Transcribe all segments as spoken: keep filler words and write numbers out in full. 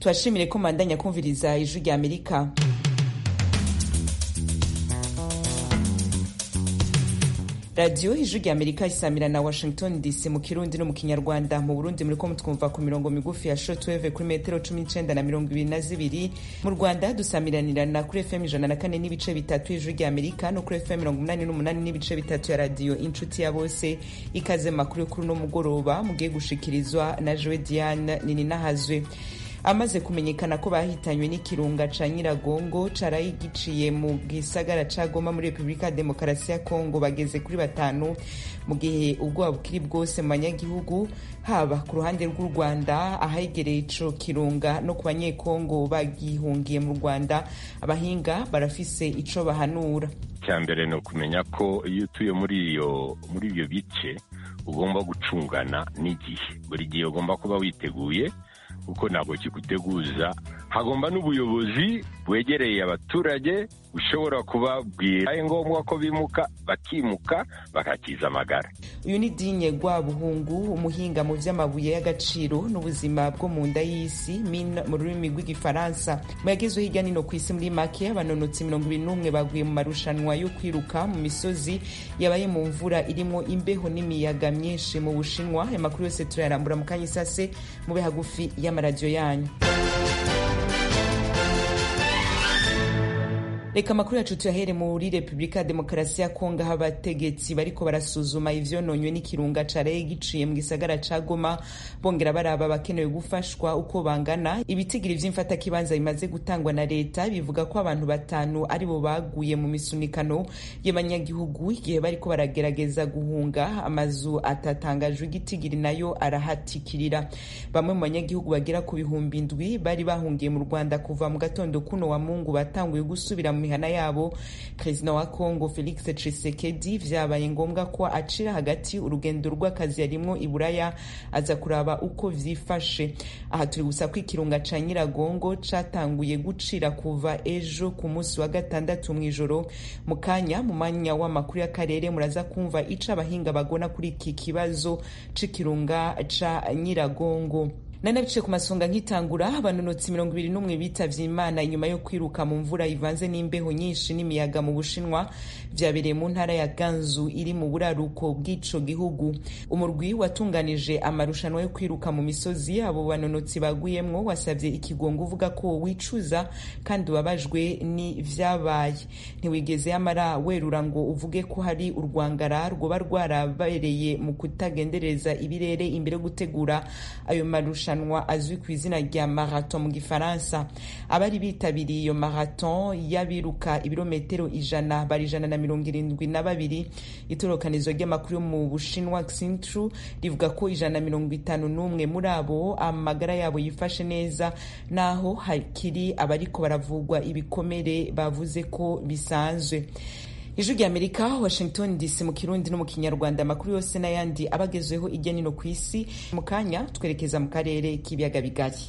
Twashimire ko mandanya kumviriza ijwi rya Amerika. Radio ijwi rya Amerika isamira na Washington D C mu Kirundi no mu Kinyarwanda. Mu Burundi muriko mutwumva ku mirongo migufi ya shortwave kuri metero cumi n'icenda na mirongo ibiri na zibiri. Mu Rwanda dusamiranirana kuri F M ijana na kane n'ibice bitatu ijwi rya Amerika no kuri F M mirongo umunani n'umunani n'ibice bitatu ya radio Inshuti ya Bose. Ikaze makuru kuri no mugoroba mugiye gushikirizwa na Joe Diane Nininahazwe. Amaze kumenyekana ko bahitanywe n'ikirunga ca Nyiragongo caraye giciye mu gisagara ca Goma muri Republika Demokarasi ya Kongo bageze kuri batanu, mu gihe ubwoba bukiri bwose mu banyagihugu haba ku ruhande rw'u Rwanda ahegereye ico kirunga no ku banyekongo bagihungiye mu Rwanda. Abahinga barafise ico bahanura. Cyambere no kumenya ko iyo utuye muri iyo muri ibyo bice ugomba gucungana n'igihe, buri gihe ugomba kuba witeguye kuko ntabwo kiguteguza. Hagomba n'ubuyobozi bwegereye abaturage ushobora kubabwira ari ngombwa ko bimuka bakimuka bakakiza amagara. Uyu ni Dinye Rwabuhungu, umuhinga mu vy'amabuye y'agaciro n'ubuzima bwo mu nda y'isi mine mu rurimi rw'igifaransa. Mu yagezwe hirya nino kw'isi muri make abanonotsi mirongo ibiri n'umwe baguye mu marushanwa yo kwiruka mu misozi yabaye mu mvura irimo imbeho n'imiyaga myinshi mu Bushinwa. Amakuru yose turayarambura mu kanya isase mube hagufi y'amaradiyo yanyu. Reka amakuru yacu tuyahere muri Republika Demokarasi ya Kongo, abategetsi bariko barasuzuma ivyononywe n'ikirunga caraye giciye mu gisagara ca Goma, bongera baraba bakenewe gufashwa uko bangana. Ibitigiri vy'imfata kibanza bimaze gutangwa na leta bivuga ko abantu batanu ari bo baguye mu misunikano y'abanyagihugu igihe bariko baragerageza guhunga amazu atatangajwe. Igitigiri nayo arahatikirira. Bamwe mu banyagihugu bagera ku bihumbi indwi bari bahungiye mu Rwanda kuva mu gatondo kuno wa Mungu batanguye gusubira mu mihana yabo. Perezida wa Kongo Felix Tshisekedi vyabaye ngombwa ko acira hagati urugendo rw'akazi yarimwo i Buraya aza kuraba uko vyifashe. Aha turi gusa ko ikirunga ca Nyiragongo catanguye gucira kuva ejo ku munsi wa gatandatu mw'ijoro. Mu kanya mu manya w'amakuru y'akarere muraza kumva ica abahinga bagona kuri iki kibazo c'ikirunga ca Nyiragongo. Nanabice ku masonga nkitangura, abanonotsi mirongo ibiri n'umwe bitavye Imana inyuma yo kwiruka mu mvura ivanze n'imbeho nyinshi n'imiyaga mu Bushinwa. Vyabereye mu ntara ya Ganzu iri mu buraruko bw'ico gihugu. Umurwi watunganije amarushanwa yo kwiruka mu misozi abo banonotsi baguyemwo wasavye ikigongo uvuga ko wicuza kandi wabajwe ni vyabaye. Ntiwigeze amara werura ngo uvuge ko hari urwangara rwoba rwarabereye mu kutagendereza ibirere imbere gutegura ayo marushanwa azwi ku izina rya marathon mu Gifaransa. Abari bitabiriye iyo marathon yabiruka ibirometero ijana bari ijana na mirongo irindwi na babiri. Itorokanizo ry'amakuru mu Bushinwa Xinhua rivuga ko ijana na mirongo itanu n'umwe muri abo amagara yabo yifashe neza, naho hakiri abariko baravugwa ibikomere bavuze ko bisanzwe. Ijwi rya Amerika, Washington D C mu Kirundi no mu Kinyarwanda. Amakuru yose n'ayandi abagezweho ijya nino kw'isi. Mu kanya twerekeza mu karere k'ibiyaga bigari.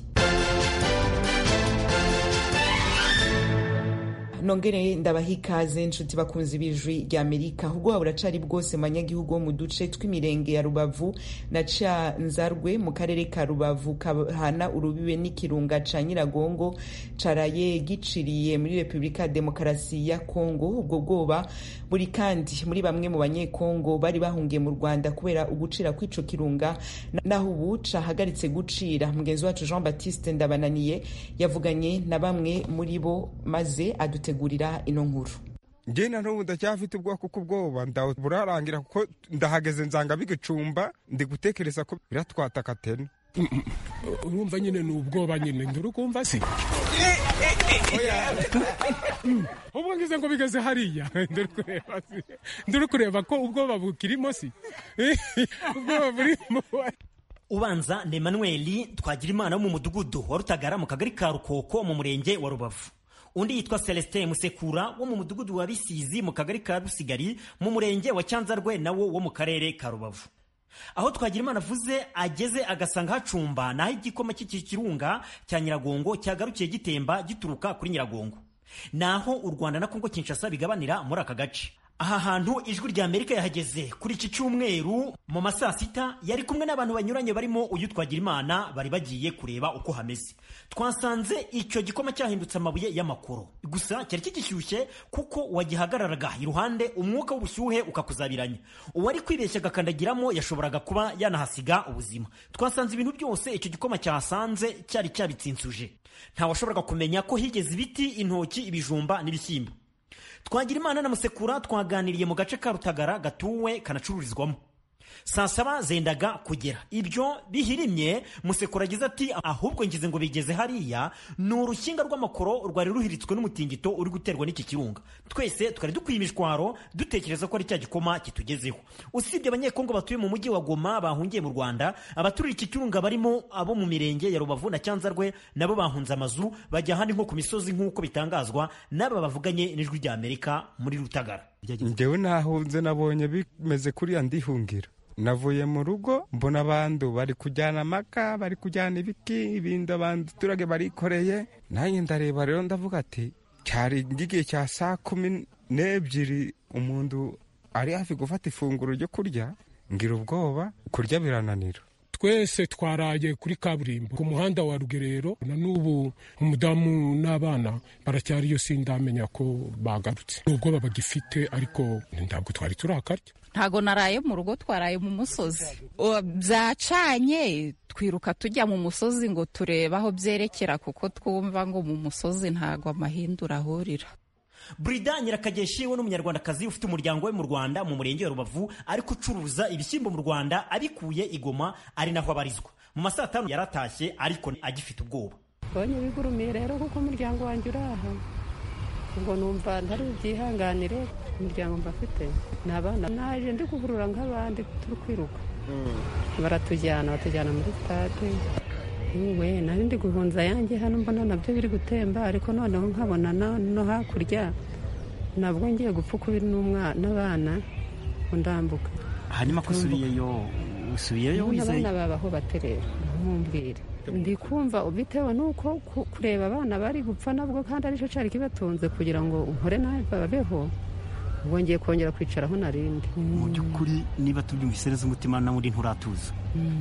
Nongere ndabahikaze inshuti bakunzi b'ijwi rya Amerika. Ubwoba buracari bwose mu banyagihugu bo mu duce tw'imirenge ya Rubavu na Canzarwe mu karere ka Rubavu kahana urubibe n'ikirunga ca Nyiragongo caraye giciriye muri Republika Demokarasi ya Kongo. Ubwo bwoba buri kandi muri bamwe mu banyekongo bari bahungiye mu Rwanda kubera ugucira kw'ico kirunga, naho ubu cahagaritse gucira. Mugenzi wacu Jean Baptiste Ndabananiye yavuganye na bamwe muri bo maze adute gurira ino nkuru. Njena n'ubu ndacyafite ubwoko kubwoba ndaburarangira kuko ndahageze nzanga bigicumba ndi gutekereza ko biratwataka tena. Urumva nyine n'ubwoba nyine ndurukumva si ubu ngize ngo bigeze hariya ndurukureba si ndurukureba ko ubwoba bukirimo si ubwoba burimo. Ubanza ni Emmanuel Twagirimana wo mu mudugudu wa Rutagara mu kagari ka Rukoko mu murenge wa Rubavu. Undi yitwa Celestin Musekura wo mu mudugudu wa Bisizi mu kagari ka Rusigari mu murenge wa Cyanzarwe nawo wo mu karere ka Rubavu. Aho Twagirimana avuze ageze agasanga hacumba naho igikoma cy'iki kirunga cya Nyiragongo cyagarukiye gitemba gituruka kuri Nyiragongo. Naho u Rwanda na Kongo Kinshasa bigabanira muri aka gace. aha hantu ijwi rya Amerika yahageze kuri iki cyumweru mu masaa sita yari kumwe n'abantu banyuranye barimo uyu Twagirimana bari bagiye kureba uko hameze. Twasanze icyo gikoma cyahindutse amabuye y'amakoro, gusa cyari kigishyushye kuko wagihagararaga iruhande umwuka w'ubushyuhe ukakuzabiranya. Uwari kwibeshya agakandagiramo yashoboraga kuba yanahasiga ubuzima. Twasanze ibintu byose icyo gikoma cyasanze cyari cyabitsinzuje. Nta washoboraga kumenya ko higeze ibiti, intoki, ibijumba n'ibishyimbo. Twagirimana na Musekura twaganiriye mu gace ka Rutagara gatuwe kanacururizwamo. Saa saba zendaga kugera. Ibyo bihirimye Musekura agize ati ahubwo ngize ngo bigeze hariya ni urushinga rw'amakoro rwari ruhiritswe n'umutingito uri guterwa n'iki kirunga. Twese twari dukwiye imishwaro dutekereza ko ari cya gikoma kitugezeho. Usibye abanyekongo batuye mu mujyi wa Goma bahungiye mu Rwanda, abaturiye iki kirunga barimo abo mu mirenge ya Rubavu na Cyanzarwe nabo bahunze amazu bajya handi nko ku misozi nk'uko bitangazwa n'aba bavuganye n'ijwi rya Amerika muri Rutagara. Njyewe nahunze nabonye bimeze kuri andihungira. Navuye mu rugo mbona abantu bari kujyana amaka, bari kujyana ibiki, ibindi abantu turage barikoreye. Nanjye ndareba rero ndavuga ati cyari igihe cya saa kumi n'ebyiri umuntu ari hafi gufata ifunguro ryo kurya, ngira ubwoba kurya birananira. Twese twaraye kuri kaburimbo ku muhanda wa Rugerero, na n'ubu umudamu n'abana baracyariyo, sindamenya ko bagarutse. Nubwo babagifite ariko ntabwo twari turakarya. Ntago naraye mu rugo, twaraye mu musozi. Byacanye twiruka tujya mu musozi ngo turebe aho byerekera kuko twumva ngo mu musozi ntago amahindura ahurira. Brida Nyirakageshi we n'umunyarwandakazi ufite umuryango we mu Rwanda mu murenge wa Rubavu ariko ucuruza ibishyimbo mu Rwanda abikuye Igoma ari naho abarizwa. Mu masaa atanu yaratashye ariko agifite ubwoba. Bonye bigurumiye rero kuko umuryango wanjye uraha. Ubwo numva ntari byihanganire umuryango mbafite. Nabana naje ndi kuvurura nk'abandi turi kwiruka. Baratujyana batujyana muri stade. We nari ndi guhunza yanjye hano mbona nabyo biri gutemba, ariko noneho nkabona no hakurya nabwo ngiye gupfa kubiri n'abana ndambuka. Hanyuma ko usubiyeyo usubiyeyo wizeye abana babaho baterera nkumbwire. Ndi kumva bitewe nuko kureba abana bari gupfa nabwo kandi ari cyo cyari kibatunze kugira ngo nkore nawe babeho. Ubwo ngiye kongera kwicara aho narindi. Mu by'ukuri niba tubyumvisereza umutima na muri nturatuza.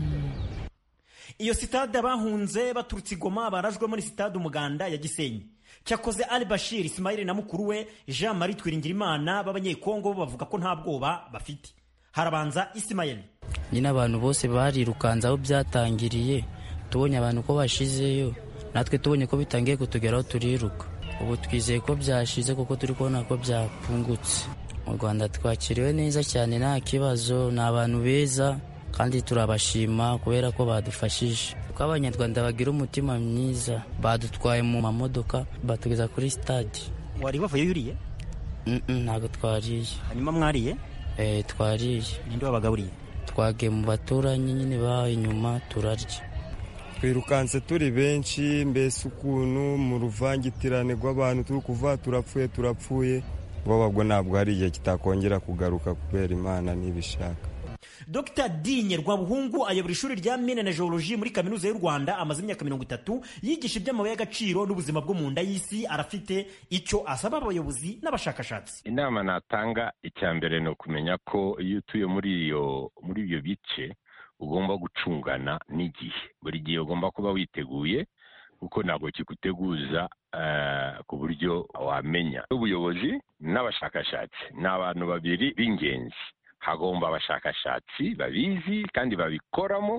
Iyo sitade abahunze baturutse Igoma barajwe muri sitade Umuganda ya Gisenyi. Cyakoze Ali Bashir Ismail na mukuru we Jean Marie Twiringirimana b'abanyekongo bavuga ko nta bwoba bafite. Harabanza Ismail. Nyina abantu bose barirukanza aho byatangiriye, tubonye abantu ko bashizeyo, natwe tubonye ko bitangiye kutugeraho turiruka. Ubu twizeye ko byashize kuko turi kubona ko byapungutse. Mu Rwanda twakiriwe neza cyane, nta kibazo, n'abantu beza kandi turabashima kubera ko badufashije. Ko abanyarwanda bagira umutima mwiza, badutwaye mu mamodoka batugeza kuri stade. Wari bavuye yuriye? Mhm, ntago twariye. Hanyuma mwariye? Eh, twariye. Ninde wabagaburiye? Twage mu baturanyi nyine ba inyuma turarya. Twirukanse turi benshi, mbese ukuntu mu ruvangitirane rw'abantu turi kuva turapfuye turapfuye. Bobabwo ntabwo hari igihe kitakongera kugaruka kubera Imana nibishaka. Doctor Dinye Rwabuhungu ayobora ishuri rya Mine na Geologie muri Kaminuza y'u Rwanda amaze imyaka mirongo itatu yigisha iby'amabuye y'agaciro n'ubuzima bwo mu nda y'isi. Arafite icyo asaba abayobozi n'abashakashatsi. Inama natanga icya mbere no kumenya ko iyo utuye muri iyo muri ibyo bice ugomba gucungana n'igihe. Buri gihe ugomba kuba witeguye kuko ntabwo kiguteguza uh, ku buryo wamenya. Ubuyobozi n'abashakashatsi ni abantu babiri b'ingenzi. Hagomba abashakashatsi babizi kandi babikoramo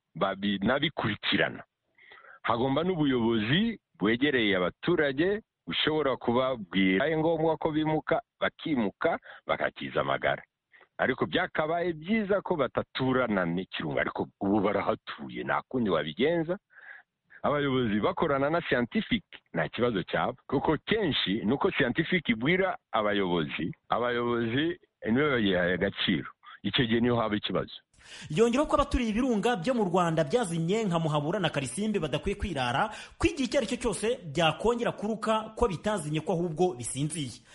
babinabikurikirana. Hagomba n'ubuyobozi bwegereye abaturage ushobora kubabwira ari ngombwa ko bimuka bakimuka bakakiza amagara. Ariko byakabaye byiza ko bataturana n'ikirunga, ariko ubu barahatuye nta kundi wabigenza. Abayobozi bakorana na scientific nta kibazo cyabo, kuko kenshi nuko scientific ibwira abayobozi abayobozi niwe bayihaye agaciro. Icyo gihe niho haba ikibazo. Yongeraho ko abaturiye ibirunga byo mu Rwanda byazimye nka Muhabura na Karisimbi badakwiye kwirara kwigira icyo ari cyo cyose byakongera kuruka ko bitazimye ko ahubwo bisinziye.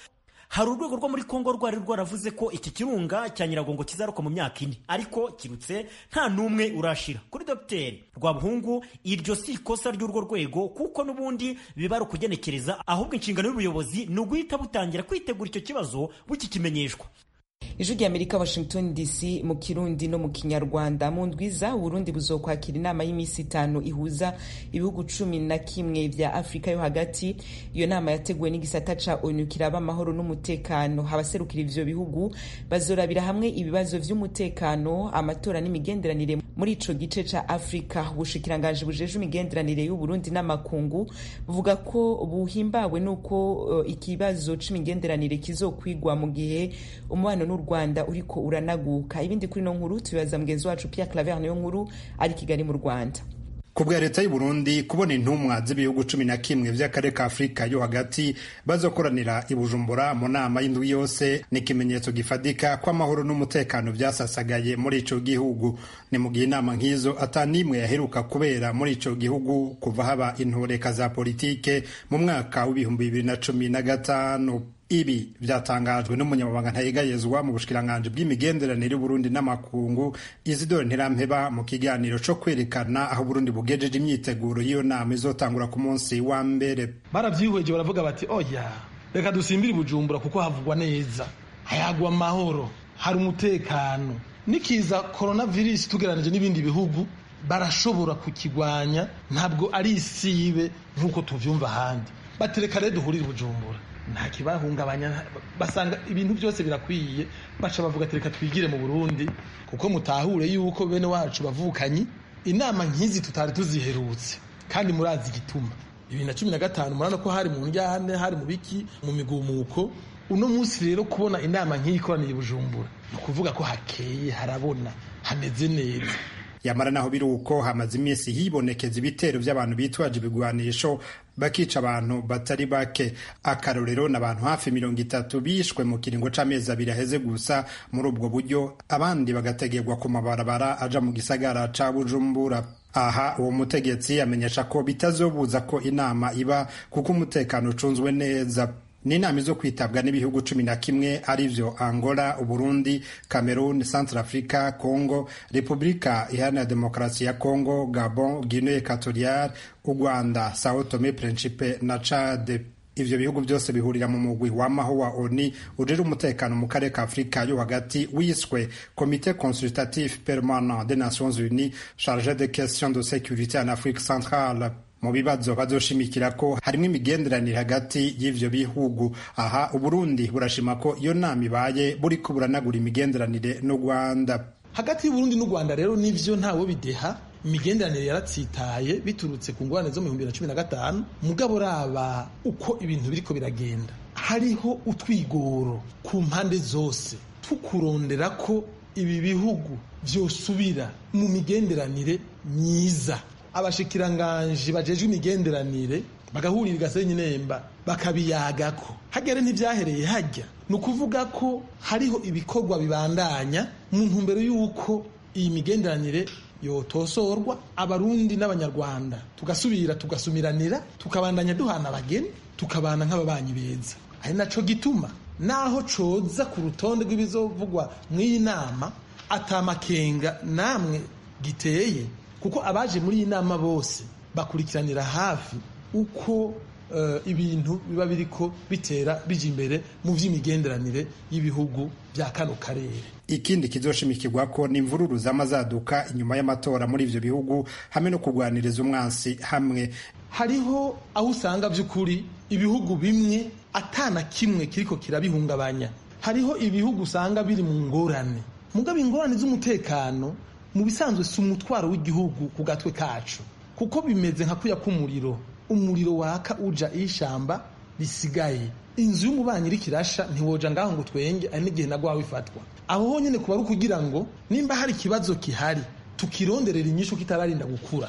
hari urwego rwo muri Kongo rwari rwaravuze ko iki kirunga cya Nyiragongo kizaruka mu myaka ine, ariko kirutse nta n'umwe urashira. Kuri Dogiteri Rwabuhungu, iryo si ikosa ry'urwo rwego, kuko n'ubundi biba ari ukugenekereza, ahubwo inshingano y'ubuyobozi ni uguhita butangira kwitegura icyo kibazo bukikimenyeshwa. Ijwi ry'Amerika, Washington D C, mu Kirundi no mu Kinyarwanda. Mu ndwiza Burundi buzokwakira inama y'imisi itanu ihuza ibihugu cumi na kimwe vya Afrika yo hagati. Iyo nama yateguwe n'igisata ca ONU kiraba amahoro n'umutekano. Abaserukira ivyo bihugu bazorabira hamwe ibibazo vy'umutekano, amatora n'imigenderanire muri ico gice ca Afrika. Ubushikiranganje bujeje imigenderanire y'u Burundi n'amakungu buvuga ko buhimbawe nuko uh, ikibazo c'imigenderanire kizokwigwa mu gihe umubano n'u Rwanda uriko uranaguka. Ibindi kuri no nkuru tubibaza mugenzi wacu Pierre Claver niyo nkuru ari Kigali mu Rwanda. Kubwa leta y'u Burundi kubona intumwa z'ibihugu cumi na kimwe vy'akarere ka Afrika yo hagati bazokoranira i Bujumbura mu nama y'indwi yose ni ikimenyetso gifadika ko amahoro n'umutekano vyasasagaye muri ico gihugu. Ni mu gihe inama nk'izo atanimwe yaheruka kubera muri ico gihugu kuva haba intoreka za politike mu mwaka w'ibihumbi bibiri na cumi na gatanu. Ibi vyatangajwe n'umunyamabanga ntayegayezwa mu bushikiranganje bw'imigenderanire y'Uburundi n'amakungu Isidore Ntirampeba mu kiganiro co kwerekana aho Burundi bugejeje imyiteguro y'iyo nama izotangura ku munsi wa mbere. Baravyihweje baravuga bati oya reka dusimbire Bujumbura kuko havugwa neza, hayagwa amahoro, hari umutekano, nikiza coronavirus tugeranije n'ibindi bihugu barashobora kukigwanya, ntabwo ari isibe nkuko tuvyumva handi. Batereka rero duhurire Bujumbura, nta kibahungabanya, basanga ibintu byose birakwiye, baca bavuga ati reka twigire mu Burundi kuko mutahure yuko bene wacu bavukanyi. Inama nkizi tutari tuziherutse kandi murazi gituma bibiri na cumi na gatanu murana ko hari mu njyane, hari mu biki, mu migumuko. Uno munsi rero kubona inama nk'iyi ikoraniye Bujumbura ni kuvuga ko hakeye, harabona, hameze neza. Yamara naho biruko hamaze iminsi hibonekeza ibitero by'abantu bitwaje ibigwanisho bakica abantu batari bake. Akarorero n'abantu hafi mirongo itatu bishwe mu kiringo c'amezi abiri aheze gusa muri ubwo buryo, abandi bagategerwa ku mabarabara aja mu gisagara ca Bujumbura. Aha uwo mutegetsi amenyesha ko bitazobuza ko inama iba kuko umutekano ucunzwe neza. Ni inama izo kwitabwa n'ibihugu cumi na kimwe arivyo Angola, Uburundi, Cameroon, Centrafrica, Congo, Republika Iharanira Demokarasi ya Congo, Gabon, Guinea Equatoriale, u Rwanda, Sao Tome Principe na Chad. Ivyo bihugu byose bihurira mu mugwi w'amaho wa ONU ujejwe umutekano mu karere ka Afrika yo hagati wiswe Comité Consultatif Permanent des Nations Unies chargé des questions de sécurité en Afrique centrale. Mu bibazo bazoshimikira ko harimo imigenderanire hagati y'ivyo bihugu. Aha Uburundi burashima ko iyo nama ibaye buriko buranagura imigenderanire n'u Rwanda. Hagati y'Uburundi n'u Rwanda rero nivyo ntawo bideha, imigenderanire yaratsitaye biturutse ku ngorane zo mu bihumbi bibiri na cumi na gatanu. Mugabo raba uko ibintu biriko biragenda, hariho utwigoro ku mpande zose tukurondera ko ibi bihugu vyosubira mu migenderanire myiza. Abashikiranganje bajejwe imigenderanire bagahurira Gasenyi Nemba bakabiyagako. Hagere ntivyahereye hajya, nukuvuga ko hariho ibikorwa bibandanya mu ntumbero yuko iyi migenderanire yotosorwa, abarundi n'abanyarwanda tugasubira tugasumiranira, tukabandanya duhana abageni, tukabana nk'ababanyi beza. Ari naco gituma naho coza ku rutonde rw'ibizovugwa mw'iyi nama atamakenga namwe giteye, kuko abaje muri iyi nama bose bakurikiranira hafi uko uh, ibintu biba biriko bitera bija imbere mu vy'imigenderanire y'ibihugu bya kano karere. Ikindi kizoshimikirwa ko ni imvururu z'amazaduka inyuma y'amatora muri ivyo bihugu hamwe no kugwaniriza umwansi hamwe. Hariho aho usanga vy'ukuri ibihugu bimwe atana kimwe kiriko kirabihungabanya. Hariho ibihugu usanga biri mu ngorane, mugabo ingorane z'umutekano mu bisanzwe si umutwaro w'igihugu ku gatwe kacu, kuko bimeze nka kuya k'umuriro. Umuriro waka uja ishamba risigaye, inzu y'umubanyi iri kirasha ntiwoja ngaho ngo twenge ari n'igihe nagwa wifatwa. Aho honyene kuba ari kugira ngo nimba hari kibazo kihari tukironderera inyishu kitararinda gukura.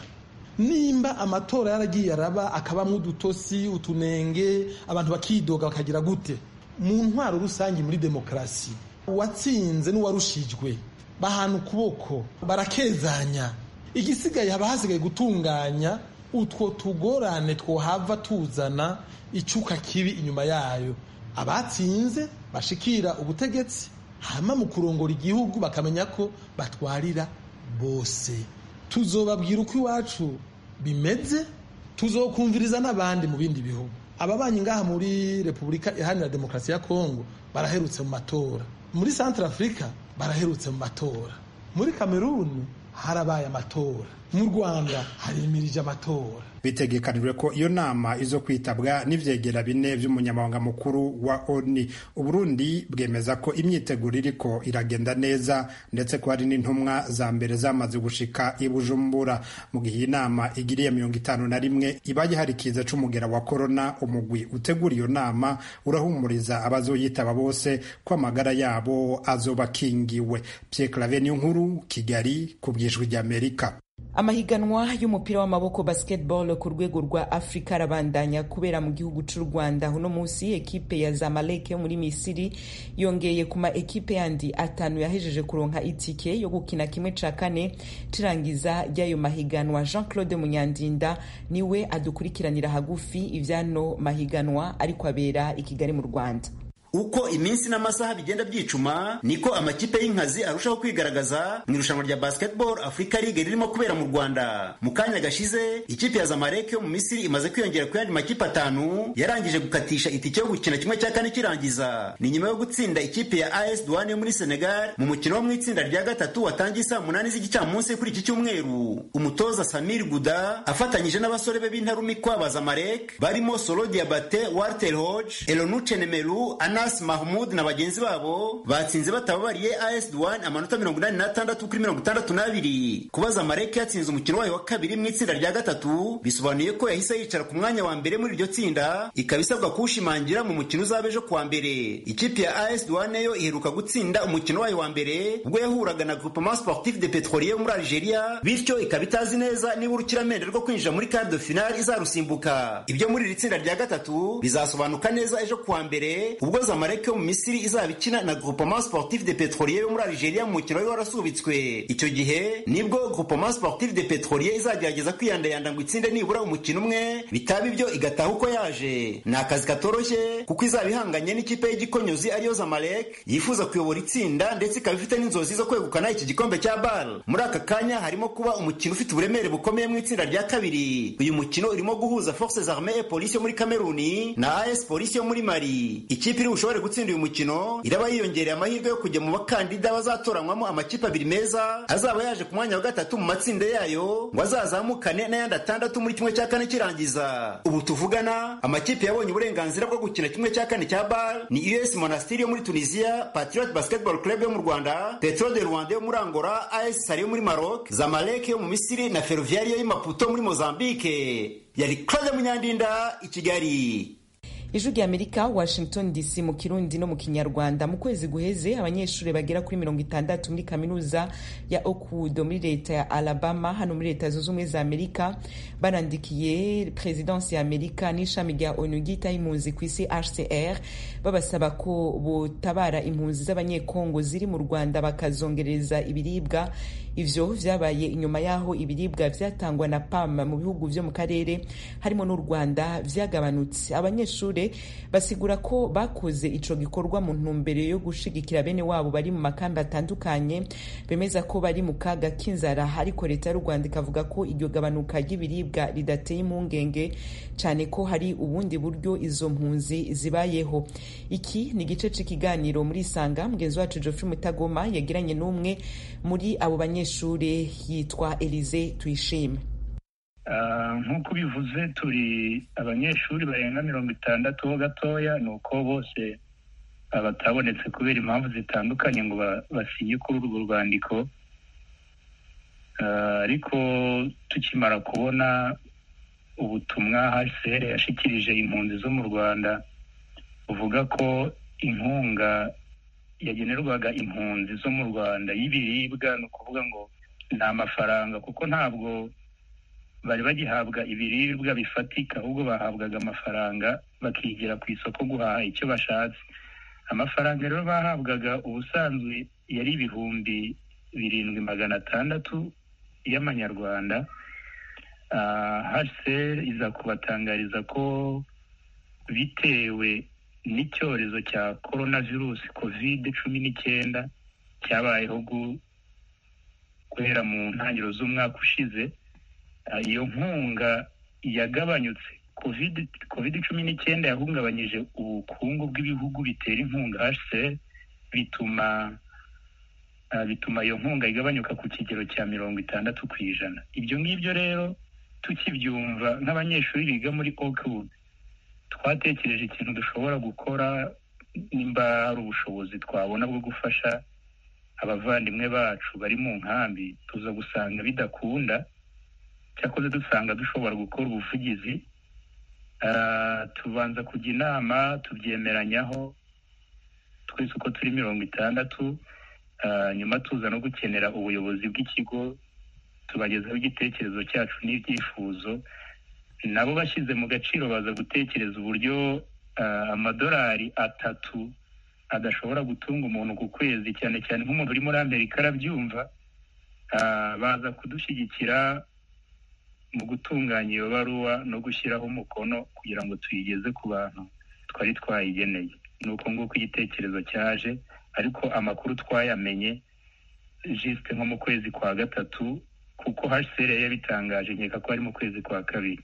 Nimba amatora yaragiye araba akabamwe udutosi utunenge abantu bakidoga bakagira gute, mu ntwaro rusangi muri demokrasi uwatsinze n'uwarushijwe bahana ukuboko barakezanya. Igisigaye haba hasigaye gutunganya utwo tugorane twohava tuzana icuka kibi inyuma yayo. abatsinze bashikira ubutegetsi, hama mu kurongora igihugu bakamenya ko batwarira bose. Tuzobabwira uko iwacu bimeze, tuzokumviriza n'abandi mu bindi bihugu. Ababanyi ngaha muri Repubulika Iharanira Demokarasi ya Kongo baraherutse mu matora, muri Central Africa baraherutse mu matora, muri Cameroon harabaye amatora, mu Rwanda harimirije amatora. Bitegekanijwe ko iyo nama izo kwitabwa n'ivyegera bine vy'umunyamabanga mukuru wa O N U. Uburundi bwemeza ko imyiteguro iriko iragenda neza, ndetse ko hari n'intumwa za mbere zamaze gushika i Bujumbura. Mu gihe inama igiriye mirongo itanu na rimwe ibaye hari kiza c'umugera wa corona, umugwi utegura iyo nama urahumuriza abazoyitaba bose ko amagara yabo azoba kingiwe. Pierre Claver Niyonkuru, Kigali, ku bw'Ijwi ry'Amerika. Amahiganwa y'umupira w'amaboko basketball ku rwego rwa Afrika arabandanya kubera mu gihugu c'u Rwanda. Uno musi ekipe ya Zamalek yo muri Misiri yongeye kuma ekipe yandi atanu yahejeje kuronka itike yo gukina kimwe ca kane cirangiza ry'ayo mahiganwa. Jean-Claude Munyandinda niwe adukurikiranira hagufi ivyano mahiganwa ariko abera i Kigali mu Rwanda. Uko iminsi n'amasaha bigenda byicuma niko amakipe y'inkazi arushaho kwigaragaza mu irushanwa rya Basketball Africa League ririmo kubera mu Rwanda. Mu kanya gashize ikipe ya Zamalek yo mu Misiri imaze kwiyongera ku yandi makipe atanu yarangije gukatisha itike yo gukina kimwe cya kane kirangiza. Ni nyuma yo gutsinda ikipe ya A S Douane yo muri Senegal mu mukino wo mu itsinda rya gatatu watangiye saa munani z'igicamunsi kuri iki cyumweru. Umutoza Samir Gouda afatanyije n'abasore be b'intarumikwa ba Zamalek barimo Solo Diabate, Walter Hodge, Elonu Chenemelu, Ana Mahmoud na bagenzi babo batsinze batababariye A S Douane amanota mirongo inani n'atandatu kuri mirongo itandatu n'abiri. Kuba Zamalek yatsinze umukino wayo wa kabiri mu itsinda rya gatatu bisobanuye ko yahise yicara ku mwanya wa mbere muri iryo tsinda, ikaba isabwa kuwushimangira mu mukino uzaba ejo kuwa mbere. Ikipe ya A S Douane yo iheruka gutsinda umukino wayo wa mbere ubwo yahuraga na Groupement Sportif de Petrolier muri Algeria, bityo ikaba itazi neza niba urukiramende rwo kwinjira muri quart de finale izarusimbuka. Ibyo muri iri tsinda rya gatatu bizasobanuka neza ejo kuwa mbere ubwo Zamalek yo mu Misiri izaba ikina na Groupement Sportif de Petrolier yo muri Algeria mu mukino wari warasubitswe. Icyo gihe nibwo Groupement Sportif de Petrolier izagerageza kwiyandayanda ngo itsinde nibura umukino umwe, bitaba ibyo igataha uko yaje. Ni akazi katoroshye kuko izaba ihanganye n'ikipe y'igikonyozi ariyo Zamalek yifuza kuyobora itsinda, ndetse ikaba ifite n'inzozi zo kwegukana iki gikombe cya B A L. Muri aka kanya harimo kuba umukino ufite uburemere bukomeye mu itsinda rya kabiri. Uyu mukino urimo guhuza Forces Armées et Police yo muri Cameroon na A S Police yo muri Mali. Ikipe iri ushobore gutsinda uyu mukino iraba yiyongereye amahirwe yo kujya mu bakandida bazatoranywamo amakipe abiri meza azaba yaje ku mwanya wa gatatu mu matsinda yayo ngo azazamukane n'ayandi atandatu muri kimwe cya kane kirangiza. Ubu tuvugana amakipe yabonye uburenganzira bwo gukina kimwe cya kane cya B A L ni U S Monastir yo muri Tunisia, Patriot Basketball Club yo mu Rwanda, Petro de Rwanda yo muri Angola, A S Sali yo muri Maroc, Zamalek yo mu Misiri na Ferroviario yo Maputo muri Mozambique. Yari Claude Munyandinda, i Kigali. Ijwi ry'Amerika, Washington D C, mu Kirundi no mu Kinyarwanda. Mu kwezi guheze abanyeshuri bagera kuri mirongo itandatu muri kaminuza ya Okudo muri leta ya Alabama hano muri leta zunze ubumwe za Amerika barandikiye Presidence ya Amerika n'ishami rya O N U ryitaho impunzi ku isi H C R babasaba ko botabara impunzi z'abanyekongo ziri mu Rwanda bakazongereza ibiribwa. Ivyo vyabaye inyuma yaho ibiribwa vyatangwa na P A M mu bihugu vyo mu karere harimo n'u Rwanda vyagabanutse. Abanyeshuri basigura ko bakoze ico gikorwa mu ntumbero yo gushigikira bene wabo bari mu makambi atandukanye, bemeza ko bari mu kaga k'inzara, ariko leta y'u Rwanda ikavuga ko iryo gabanuka ry'ibiribwa ridateye impungenge cyane ko hari ubundi buryo izo mpunzi zibayeho. Iki ni igice c'ikiganiro muri Sanga mugenzi wacu Geoffrey Mutagoma yagiranye n'umwe muri abo banyeshuri yitwa Elize Tuyishime. Nk'uko bivuze turi abanyeshuri barenga mirongo itandatu ho gatoya, ni uko bose batabonetse kubera impamvu zitandukanye ngo basinye kuri urwo rwandiko, ariko tukimara kubona ubutumwa H C R yashikirije impunzi zo mu Rwanda uvuga ko inkunga yagenerwaga impunzi zo mu Rwanda y'ibiribwa, ni ukuvuga ngo nta mafaranga kuko ntabwo bari bagihabwa ibiribwa bifatika, ahubwo bahabwaga amafaranga bakigira ku isoko guhaha icyo bashatse. Amafaranga rero bahabwaga ubusanzwe yari ibihumbi birindwi magana atandatu y'amanyarwanda. H C R iza kubatangariza ko bitewe n'icyorezo cya korona virusi kovide cumi n'icyenda cyabayeho guhera mu ntangiriro z'umwaka ushize. Iyo nkunga yagabanyutse. kovide cumi n'icyenda yahungabanyije ubukungu bw'ibihugu bitera inkunga H C R, bituma bituma iyo nkunga igabanyuka ku kigero cya mirongo itandatu ku ijana. Ibyo ngibyo rero tukibyumva nk'abanyeshuri biga muri Oakwood, twatekereje ikintu dushobora gukora nimba hari ubushobozi twabona bwo gufasha abavandimwe bacu bari mu nkambi. tuza gusanga bidakunda, cyakoze dusanga dushobora gukora ubuvugizi. tubanza kujya inama tubyemeranyaho twese uko turi mirongo itandatu. nyuma tuza no gukenera ubuyobozi bw'ikigo, tubagezaho igitekerezo cyacu n'ibyifuzo. nabo bashyize mu gaciro baza gutekereza uburyo amadolari atatu adashobora gutunga umuntu ku kwezi, cyane cyane nk'umuntu uri muri Amerika arabyumva. baza kudushyigikira mu gutunganya iyo baruwa no gushyiraho umukono kugira ngo tuyigeze ku bantu twari twayigeneye. ni uko nguko igitekerezo cyaje, ariko amakuru twayamenye jisite nko mu kwezi kwa gatatu, kuko H C R yabitangaje nkeka ko ari mu kwezi kwa kabiri.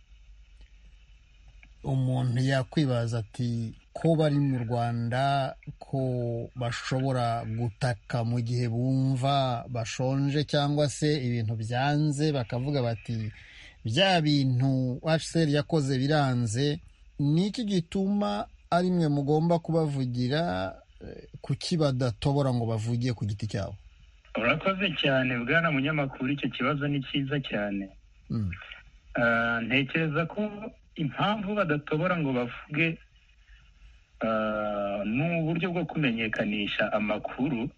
umuntu yakwibaza ati ko bari mu Rwanda ko bashobora gutaka mu gihe bumva bashonje cyangwa se ibintu byanze, bakavuga bati bya bintu H C R yakoze biranze. ni iki gituma ari mwe mugomba kubavugira, kuki badatobora ngo bavugiye ku giti cyabo? urakoze cyane bwana munyamakuru, icyo kibazo ni cyiza cyane. ntekereza ko impamvu badatobora ngo bavuge ni uburyo bwo kumenyekanisha amakuru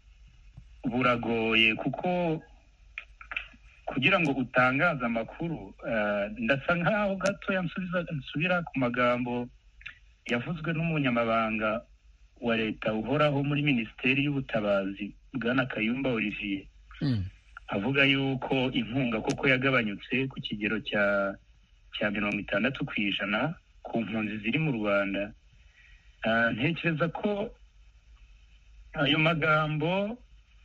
buragoye, kuko kugira ngo utangaze amakuru, ndasa nkaho gatoya nsubira ku magambo yavuzwe n'umunyamabanga wa leta uhoraho muri minisiteri y'ubutabazi bwana Kayumba Olivier, avuga yuko inkunga koko yagabanyutse ku kigero cya cya mirongo itandatu ku ijana ku mpunzi ziri mu Rwanda. ntekereza ko ayo magambo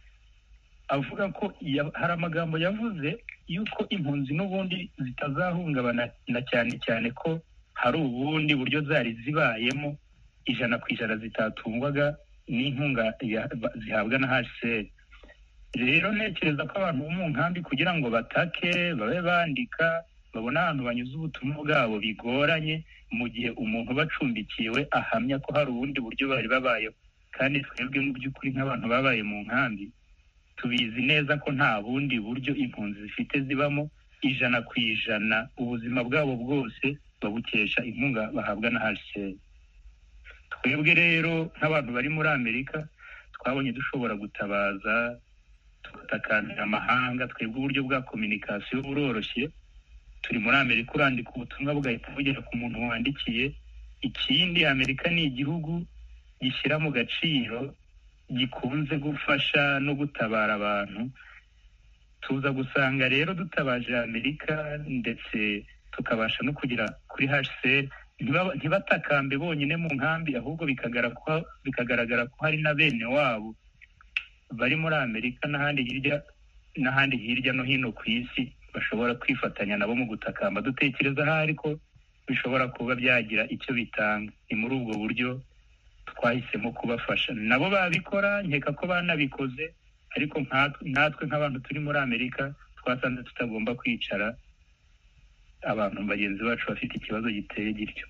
avuga ko hari amagambo yavuze yuko impunzi n'ubundi zitazahungabana, na cyane cyane ko hari ubundi buryo zari zibayemo ijana ku ijana zitatungwaga n'inkunga zihabwa na H C R. rero ntekereza ko abantu bo mu nkambi kugira ngo batake babe bandika babona ahantu banyuze ubutumwa bwabo bigoranye, mu gihe umuntu bacumbikiwe ahamya ko hari ubundi buryo bari babayeho. kandi twebwe mu by'ukuri nk'abantu babaye mu nkambi tubizi neza ko nta bundi buryo impunzi zifite zibamo ijana ku ijana. ubuzima bwabo bwose babukesha inkunga bahabwa na H C R. twebwe rero nk'abantu bari muri Amerika twabonye dushobora gutabaza tugatakambira amahanga. twebwe uburyo bwa kominikasiyo buroroshye, turi muri Amerika, urandika ubutumwa bugahita bugera ku muntu wandikiye. ikindi, Amerika ni igihugu gishyira mu gaciro, gikunze gufasha no gutabara abantu. tuza gusanga rero dutabaje Amerika ndetse tukabasha no kugera kuri H C R, ntibatakambe bonyine mu nkambi, ahubwo bikagaragara ko hari na bene wabo bari muri Amerika n'ahandi hirya n'ahandi hirya no hino ku isi bashobora kwifatanya nabo mu gutakamba. dutekereza ahari ko bishobora kuba byagira icyo bitanga. ni muri ubwo buryo twahisemo kubafasha. nabo babikora, nkeka ko banabikoze, ariko natwe nk'abantu turi muri Amerika twasanze tutagomba kwicara abantu bagenzi bacu bafite ikibazo giteye gityo.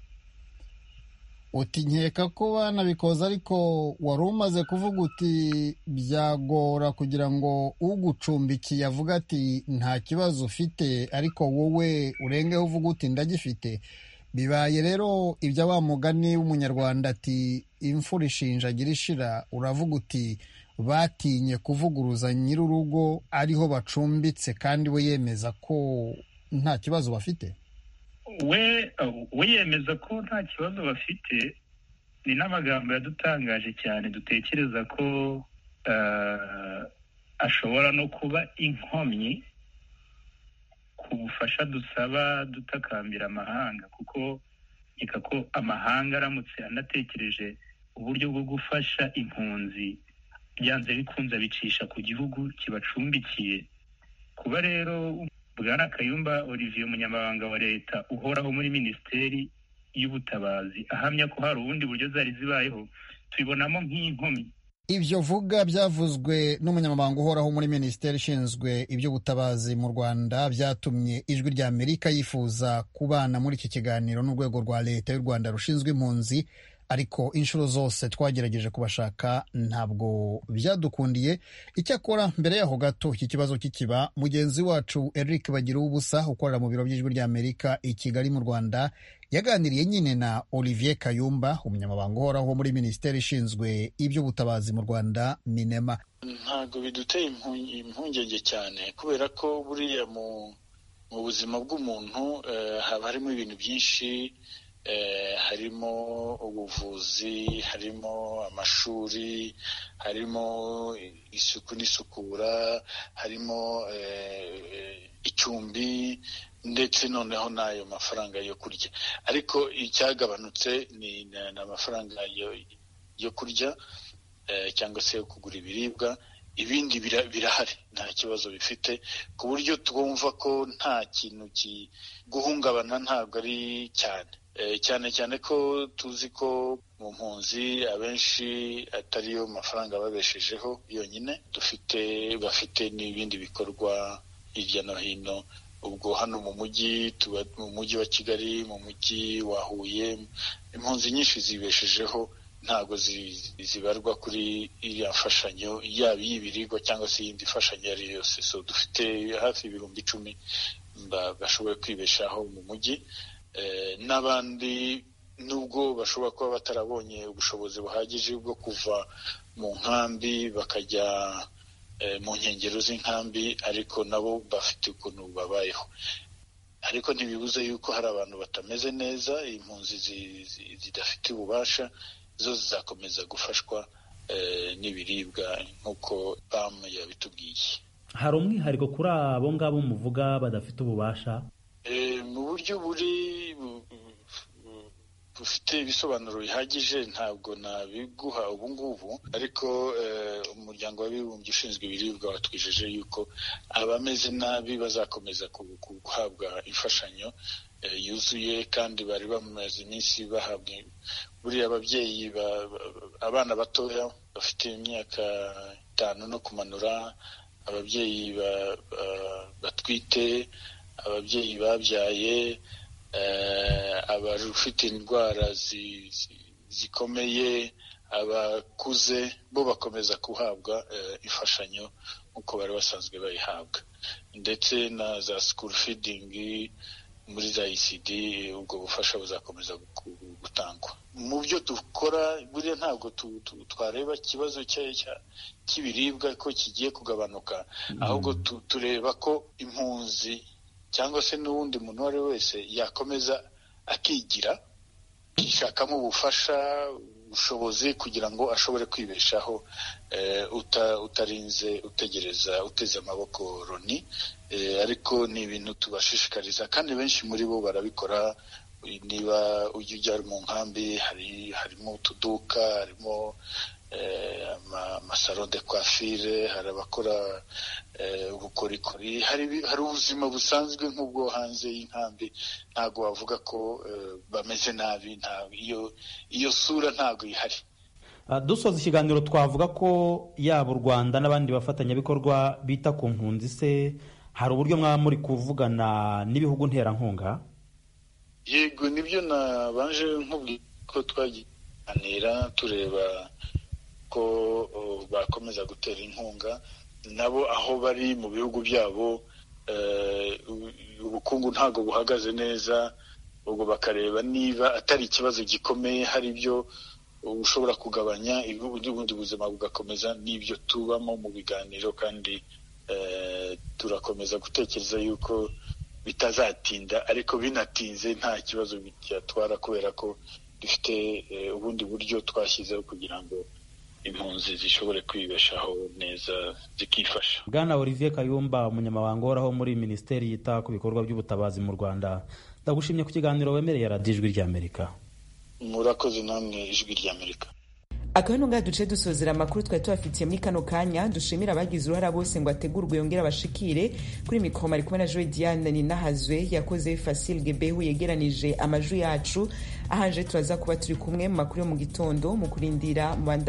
uti nkeka ko banabikoze, ariko wari umaze kuvuga uti byagora kugira ngo ugucumbikiye avuga ati nta kibazo ufite, ariko wowe urengeho uvuga uti ndagifite. bibaye rero ibya wa mugani w'umunyarwanda ati imfura ishinjagira ishira. uravuga uti batinye kuvuguruza nyir'urugo ariho bacumbitse, kandi we yemeza ko nta kibazo bafite. we we yemeza ko nta kibazo bafite. ni n'amagambo yadutangaje cyane. dutekereza ko ashobora no kuba inkomyi ku bufasha dusaba dutakambira amahanga, kuko reka ko amahanga aramutse anatekereje uburyo bwo gufasha impunzi byanze bikunze bicisha ku gihugu kibacumbikiye. Kuba rero Bwana Kayumba Olivier umunyamabanga wa leta uhoraho muri minisiteri y'ubutabazi ahamya ko hari ubundi buryo zari zibayeho, tubibonamo nk'inkomyi. Ibyo vuga byavuzwe n'umunyamabanga uhoraho muri minisiteri ishinzwe iby'ubutabazi mu Rwanda byatumye ijwi rya Amerika yifuza kubana muri iki kiganiro n'urwego rwa leta y'u Rwanda rushinzwe impunzi, ariko inshuro zose twagerageje kubashaka ntabwo byadukundiye. Icyakora mbere yaho gato iki kibazo kikiba, mugenzi wacu Eric Bagiruwubusa ukorera mu biro by'ijwi rya Amerika i Kigali mu Rwanda yaganiriye nyine na Olivier Kayumba, umunyamabanga uhoraho muri minisiteri ishinzwe iby'ubutabazi mu Rwanda Minema. Ntabwo biduteye impungenge cyane kubera ko buriya mu mu buzima bw'umuntu eh, haba harimo ibintu byinshi. Eh, harimo ubuvuzi, harimo amashuri, harimo isuku n'isukura, harimo eh, icumbi ndetse noneho n'ayo mafaranga yo kurya. Ariko icyagabanutse ni n'amafaranga yo, yo kurya eh, cyangwa se yo kugura ibiribwa. Ibindi bira, birahari nta kibazo bifite, ku buryo twumva ko nta kintu guhungabana ntabwo ari cyane. Cyane cyane ko tuzi ko mu mpunzi abenshi atariyo mafaranga babeshejeho yonyine, dufite bafite n'ibindi bikorwa hirya no hino. Ubwo hano mu mujyi, tuba mu mujyi wa Kigali, mu mujyi wa Huye, impunzi nyinshi zibeshejeho, ntabwo zibarwa kuri iriya mfashanyo yaba iy'ibiribwa cyangwa se iyindi mfashanyo iyo ari yo yose. So dufite hafi ibihumbi icumi bashoboye kwibeshaho mu mujyi. N'abandi nubwo bashobora kuba batarabonye ubushobozi buhagije bwo kuva mu nkambi bakajya mu nkengero z'inkambi, ariko nabo bafite ukuntu babayeho. Ariko ntibibuze yuko hari abantu batameze neza, impunzi zidafite ububasha zo zizakomeza gufashwa n'ibiribwa nk'uko B A M yabitubwiye. Hari umwihariko kuri abo ngabo muvuga badafite ububasha? Mu buryo buri bufite ibisobanuro bihagije ntabwo nabiguha ubu ngubu, ariko umuryango w'abibumbye ushinzwe ibiribwa watwijeje yuko abameze nabi bazakomeza guhabwa imfashanyo yuzuye, kandi bari bamaze iminsi bahabwa. Buriya ababyeyi abana batoya bafite imyaka itanu no kumanura, ababyeyi batwite, ababyeyi babyaye, abafite indwara zikomeye, abakuze, bo bakomeza guhabwa imfashanyo nk'uko bari basanzwe bayihabwa, ndetse na za school feeding muri za E C D. Ubwo bufasha buzakomeza gutangwa. Mu byo dukora buriya ntabwo twareba ikibazo cy'ibiribwa ko kigiye kugabanuka, ahubwo tureba ko impunzi cyangwa se n'uwundi muntu uwo ari we wese yakomeza akigira, akishakamo ubufasha, ubushobozi kugira ngo ashobore kwibeshaho, utarinze utegereza uteze amaboko Loni. Ariko ni ibintu tubashishikariza, kandi benshi muri bo barabikora. Niba ujya ujya mu nkambi, harimo utuduka, harimo amasaro de coiffure, hari abakora ubukorikori, hari ubuzima busanzwe nk'ubwo hanze y'inkambi. Ntabwo wavuga ko bameze nabi, iyo sura ntabwo ihari. Dusoza ikiganiro twavuga ko yaba u Rwanda n'abandi bafatanyabikorwa bita ku mpunzi, se hari uburyo mwaba muri kuvugana n'ibihugu nterankunga? Yego, nibyo nabanje nkubwira ko twaganira tureba ko bakomeza gutera inkunga nabo aho bari mu bihugu byabo. Ubukungu ntabwo buhagaze neza, ubwo bakareba niba atari ikibazo gikomeye, hari ibyo ushobora kugabanya, ubundi buzima bugakomeza. N'ibyo tubamo mu biganiro, kandi turakomeza gutekereza yuko bitazatinda, ariko binatinze nta kibazo byatwara, kubera ko dufite ubundi buryo twashyizeho kugira ngo impunzi zishobore kwibeshaho neza zikifasha. Bwana Olivier Kayumba, umunyamabanga uhoraho muri minisiteri yita ku bikorwa by'ubutabazi mu Rwanda, ndagushimye ku kiganiro wemereye radiyo ijwi ry'Amerika. murakoze namwe ijwi ry'Amerika. akabano ngaha duce dusozera amakuru twari tubafitiye muri kano kanya. Dushimira abagize uruhara bose ngo ategurwe yongera abashikire. Kuri mikoro ari kumwe na Joy Diane Ninahazwe, yakoze Facile Gebehu yegeranije amajwi yacu. Ahanje turaza kuba turi kumwe mu makuru yo mu gitondo mu kurindira mu